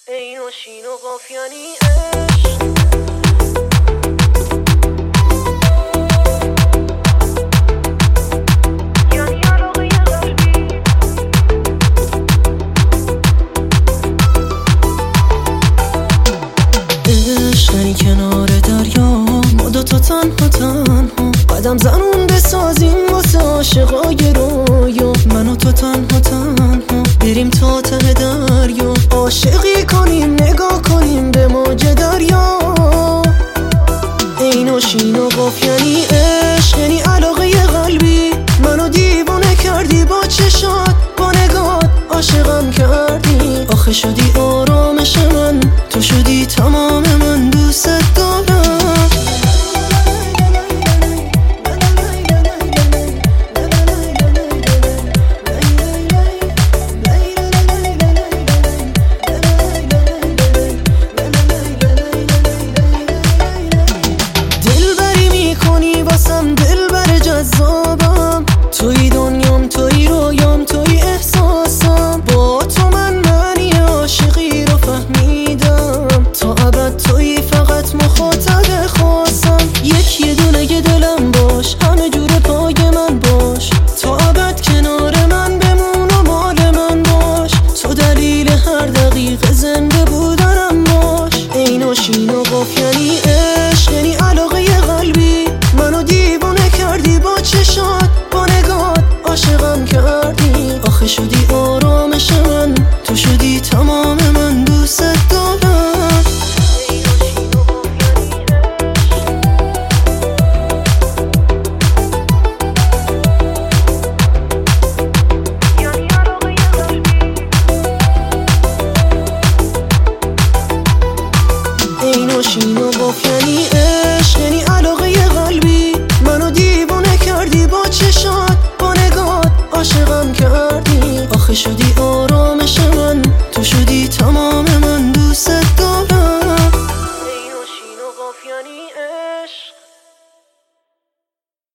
عین و شین و قاف یعنی عشق. یعنی علاقه قلبی. عشق یعنی کنار دریا، ما دوتا تنها قدم زنون بسازیم واسه عاشقای رویا. من و تو تنها بریم تا ته دریا، عاشقی کنیم نگاه کنیم به موج دریا. عین و شین و قاف یعنی عشق، یعنی علاقه قلبی. منو دیوونه کردی با چشات، با نگات عاشقم کردی. آخه شدی آرامش من، تو شدی تمام من، دوست دارم. دلبری میکنی واسم، دلبر جذابم. توی دنیام، توی رویام، توی احساسم. با تو من معنی عاشقی رو فهمیدم. تا ابد توی فقط مخاطب خاصم. یه دونه دلم باش، همه جور پای من باش. تا ابد کنار من بمون و مال من باش. تو دلیل هر دقیقه زنده بودنم باش. عین و شین و قاف یعنی عشق، یعنی علاقه قلبی. منو دیوونه کردی با چشات، با نگات عاشقم کردی. آخه شدی آرامش من، تو شدی تمام من، دوست دارم. عین و شین و قاف یعنی عشق، یعنی علاقه قلبی. منو دیوونه کردی با چشات، با نگات عاشقم کردی. آخه شدی آرامش